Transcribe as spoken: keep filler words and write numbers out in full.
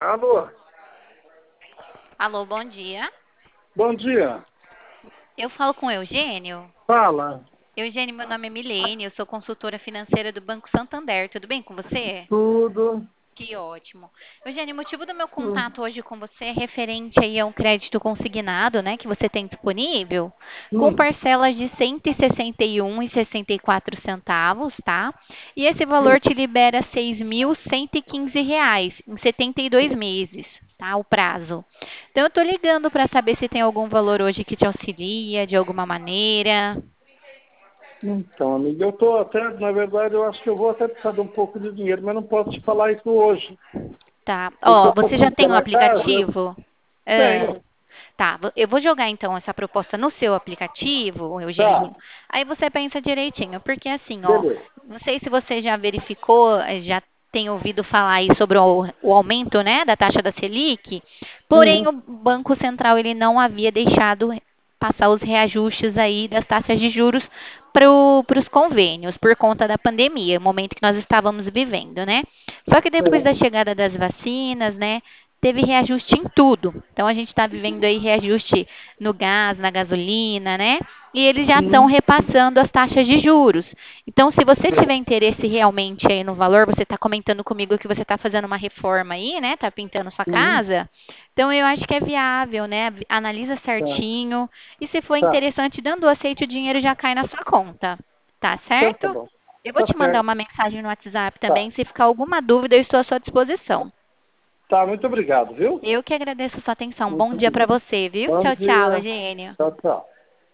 Alô, Alô, bom dia. bom dia. Eu falo com o Eugênio. Fala. Eugênio, meu nome é Milene, eu sou consultora financeira do Banco Santander. Tudo bem com você? Tudo. Que ótimo. Eugênio, o motivo do meu Hum, contato hoje com você é referente aí a um crédito consignado, né, que você tem disponível, com hum, parcelas de cento e sessenta e um vírgula sessenta e quatro centavos, tá? E esse valor hum. te libera seis mil cento e quinze reais em setenta e dois meses, tá? O prazo. Então eu tô ligando para saber se tem algum valor hoje que te auxilia de alguma maneira. Então, amiga, eu tô até, na verdade, eu acho que eu vou até precisar de um pouco de dinheiro, mas não posso te falar isso hoje. Tá. Porque Ó, eu tô você com já o pé tem o na casa, eu aplicativo? Ah, tenho. tá. vo- Eu vou jogar então essa proposta no seu aplicativo, Eugênio. Tá, Aí você pensa direitinho, porque assim, ó, beleza. não sei se você já verificou, eh, já tem ouvido falar aí sobre o, o aumento, né, da taxa da Selic, porém Hum, o Banco Central ele não havia deixado passar os reajustes aí das taxas de juros para os convênios por conta da pandemia, o momento que nós estávamos vivendo, né? Só que depois da é, chegada das vacinas, né, teve reajuste em tudo. Então a gente está vivendo aí reajuste no gás, na gasolina, né? E eles já estão hum, repassando as taxas de juros. Então, se você é, tiver interesse realmente aí no valor, você está comentando comigo que você está fazendo uma reforma aí, né? Está pintando sua hum, casa. Então, eu acho que é viável, né? Analisa tá, certinho. E se for tá. interessante, dando o aceite, o dinheiro já cai na sua conta. Tá Então tá certo? bom. Eu vou Tá te mandar certo. uma mensagem no WhatsApp Tá. também. Se ficar alguma dúvida, eu estou à sua disposição. Tá, muito obrigado, viu? Eu que agradeço a sua atenção. Bom Muito dia para obrigado. você, viu? Bom Tchau, tchau, dia. Eugênio. Tchau, tchau.